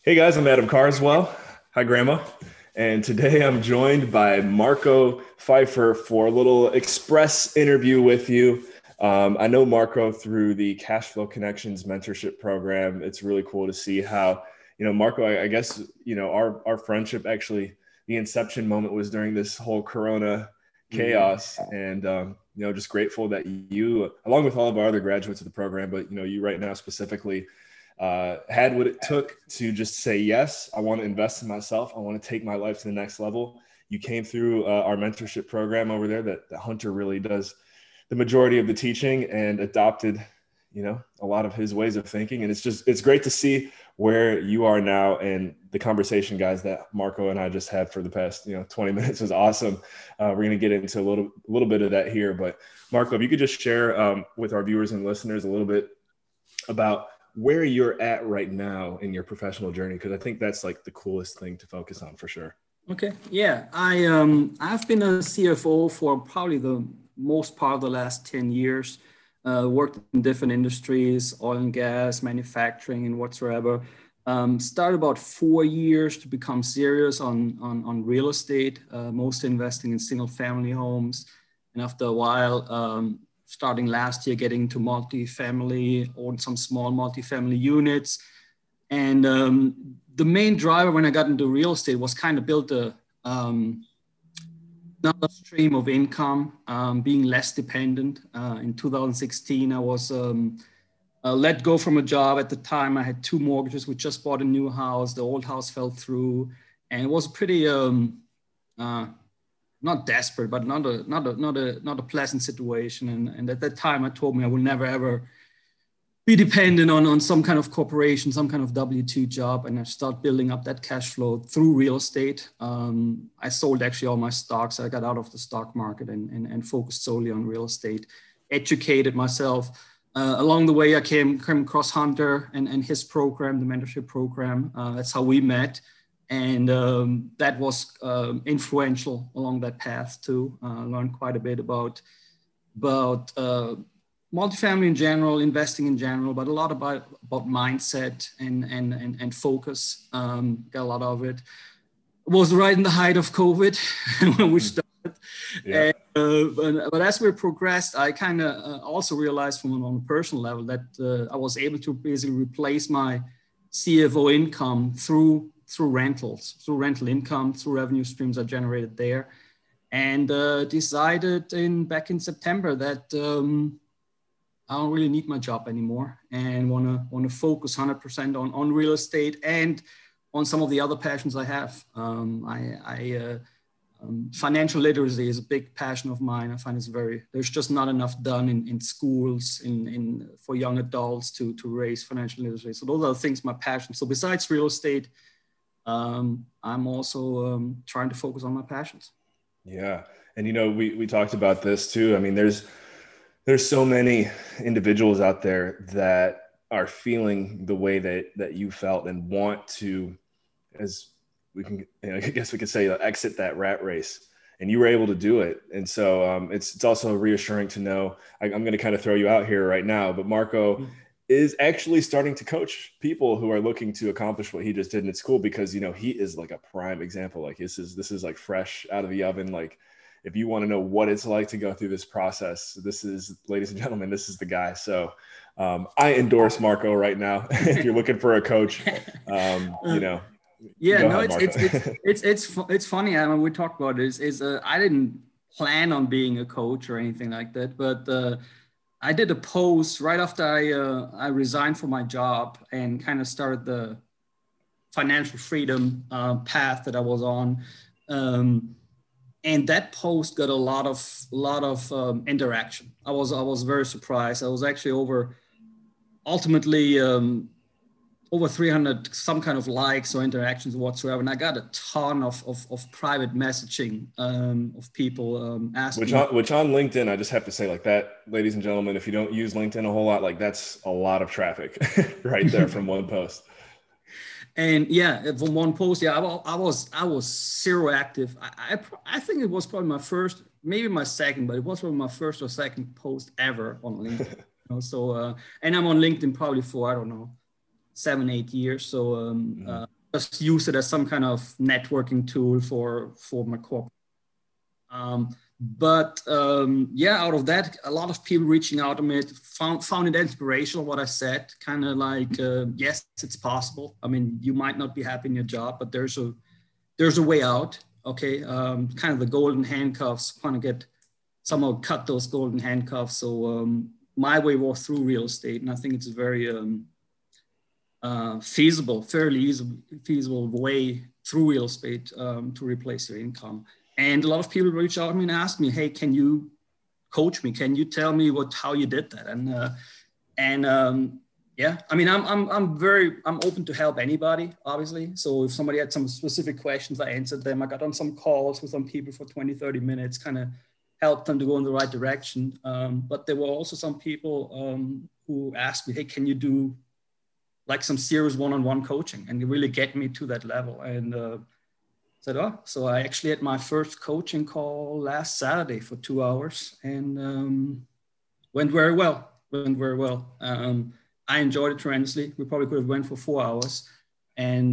Hey guys, I'm Adam Carswell. Hi, Grandma. And today I'm joined by Marco Pfeiffer for a little express interview with you. I know Marco through the Cash Flow Connections mentorship program. It's really cool to see how, Marco, I guess, our friendship actually, the inception moment was during this whole Corona chaos. And, just grateful that you, along with all of our other graduates of the program, but, you right now specifically, had what it took to just say, yes, I want to invest in myself. I want to take my life to the next level. You came through our mentorship program over there that Hunter really does the majority of the teaching and adopted, a lot of his ways of thinking. And it's great to see where you are now. And the conversation, guys, that Marco and I just had for the past, 20 minutes was awesome. We're going to get into a little bit of that here, but Marco, if you could just share with our viewers and listeners a little bit about where you're at right now in your professional journey, because I think that's like the coolest thing to focus on for sure. Okay, yeah, I've been a CFO for probably the most part of the last 10 years. Worked in different industries, oil and gas, manufacturing, and whatsoever. Started about 4 years to become serious on real estate, mostly investing in single family homes. And after a while, starting last year, getting into multifamily, owned some small multifamily units. And the main driver when I got into real estate was kind of build another stream of income, being less dependent. In 2016, I was let go from a job. At the time, I had 2 mortgages. We just bought a new house. The old house fell through, and it was pretty not desperate, but not a pleasant situation. And at that time, I told me I would never ever be dependent on some kind of corporation, some kind of W-2 job, and I start building up that cash flow through real estate. I sold actually all my stocks. I got out of the stock market and focused solely on real estate, educated myself. Along the way, I came across Hunter and his program, the mentorship program. That's how we met. And that was influential along that path too. Learned quite a bit about multifamily in general, investing in general, but a lot about mindset and focus. Got a lot of it. It was right in the height of COVID when we started. Yeah. But as we progressed, I kind of also realized on a personal level that I was able to basically replace my CFO income through rentals, through rental income, through revenue streams I generated there, and decided back in September that I don't really need my job anymore and want to focus 100% on real estate and on some of the other passions I have. Financial literacy is a big passion of mine. I find there's just not enough done in schools for young adults to raise financial literacy. So those are the things, my passion. So besides real estate, I'm also trying to focus on my passions. Yeah. And, we talked about this too. I mean, there's so many individuals out there that are feeling the way that you felt and want to, as we can, I guess we could say, exit that rat race, and you were able to do it. And so it's also reassuring to know, I'm going to kind of throw you out here right now, but Marco is actually starting to coach people who are looking to accomplish what he just did. And it's cool because, he is like a prime example. Like this is like fresh out of the oven. Like if you want to know what it's like to go through this process, ladies and gentlemen, this is the guy. So I endorse Marco right now. If you're looking for a coach, Yeah, no, it's funny. I mean, we talked about this. I didn't plan on being a coach or anything like that, but I did a post right after I resigned from my job and kind of started the financial freedom path that I was on, and that post got a lot of interaction. I was very surprised. I was actually ultimately over 300 some kind of likes or interactions whatsoever. And I got a ton of private messaging of people asking. Which on LinkedIn, I just have to say like that, ladies and gentlemen, if you don't use LinkedIn a whole lot, like that's a lot of traffic right there from one post. And yeah, from one post, yeah, I was zero active. I think it was probably my first, maybe my second, but it was probably my first or second post ever on LinkedIn. So, and I'm on LinkedIn probably for, I don't know, 7-8 years. So just use it as some kind of networking tool for my corporate. Yeah, out of that, a lot of people reaching out to me found it inspirational what I said, kind of like, yes, it's possible. I mean, you might not be happy in your job, but there's a way out. Okay, kind of the golden handcuffs, kind of get somehow cut those golden handcuffs. So my way was through real estate, and I think it's a very fairly feasible way through real estate to replace your income. And a lot of people reach out to me and ask me, hey, can you coach me? Can you tell me how you did that? Yeah, I mean, I'm open to help anybody, obviously. So if somebody had some specific questions, I answered them. I got on some calls with some people for 20, 30 minutes, kind of helped them to go in the right direction. But there were also some people who asked me, hey, can you do like some serious one-on-one coaching and really get me to that level? And said, oh, so I actually had my first coaching call last Saturday for 2 hours, and went very well. I enjoyed it tremendously. We probably could have went for 4 hours, and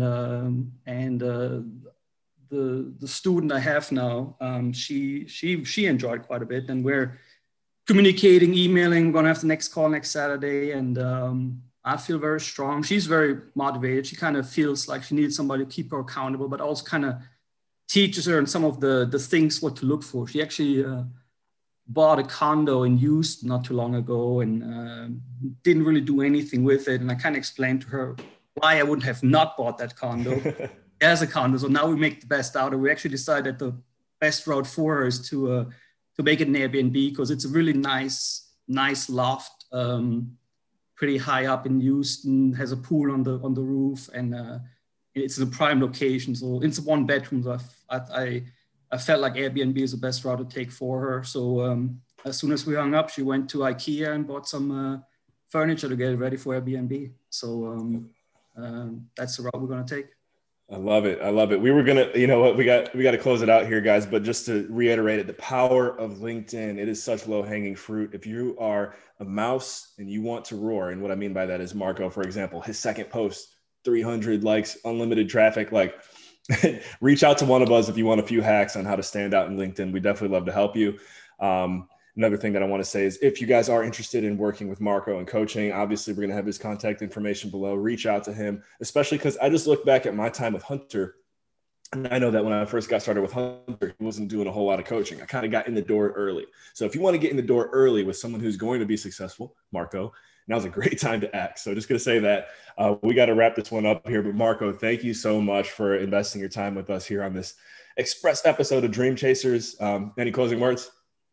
the student I have now, she enjoyed quite a bit, and we're communicating, emailing. We're gonna have the next call next Saturday, and I feel very strong. She's very motivated. She kind of feels like she needs somebody to keep her accountable, but also kind of teaches her and some of the things what to look for. She actually bought a condo in Houston not too long ago, and didn't really do anything with it. And I kind of explained to her why I wouldn't have not bought that condo as a condo. So now we make the best out of it. We actually decided the best route for her is to make it an Airbnb, because it's a really nice loft, pretty high up in Houston, has a pool on the roof, and it's in a prime location. So it's 1 bedroom. So I felt like Airbnb is the best route to take for her. So as soon as we hung up, she went to IKEA and bought some furniture to get it ready for Airbnb. So that's the route we're going to take. I love it. We were going to, you know what, we got to close it out here, guys. But just to reiterate it, the power of LinkedIn, it is such low hanging fruit. If you are a mouse and you want to roar, and what I mean by that is Marco, for example, his second post, 300 likes, unlimited traffic, like reach out to one of us if you want a few hacks on how to stand out in LinkedIn. We definitely love to help you. Another thing that I want to say is if you guys are interested in working with Marco and coaching, obviously we're going to have his contact information below. Reach out to him, especially because I just look back at my time with Hunter. And I know that when I first got started with Hunter, he wasn't doing a whole lot of coaching. I kind of got in the door early. So if you want to get in the door early with someone who's going to be successful, Marco, now's a great time to act. So just going to say that we got to wrap this one up here. But Marco, thank you so much for investing your time with us here on this express episode of Dream Chasers. Any closing words?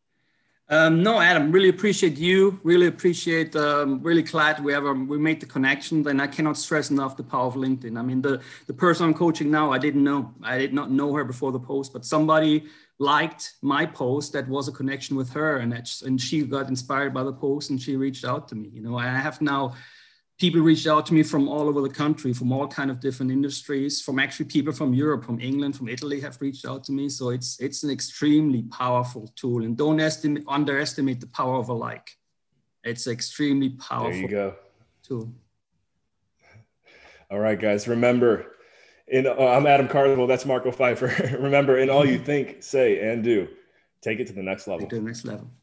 No, Adam, really appreciate you. Really appreciate, really glad we made the connection. And I cannot stress enough the power of LinkedIn. I mean, the person I'm coaching now, I did not know her before the post, but somebody liked my post that was a connection with her, and she got inspired by the post and she reached out to me. You know, I have now people reached out to me from all over the country, from all kind of different industries, from actually people from Europe, from England, from Italy have reached out to me. So it's an extremely powerful tool, and don't underestimate the power of a like. It's extremely powerful. There you go. Tool. All right, guys, remember, I'm Adam Carswell. That's Marco Pfeiffer. Remember, in all you think, say, and do, take it to the next level. Take it to the next level.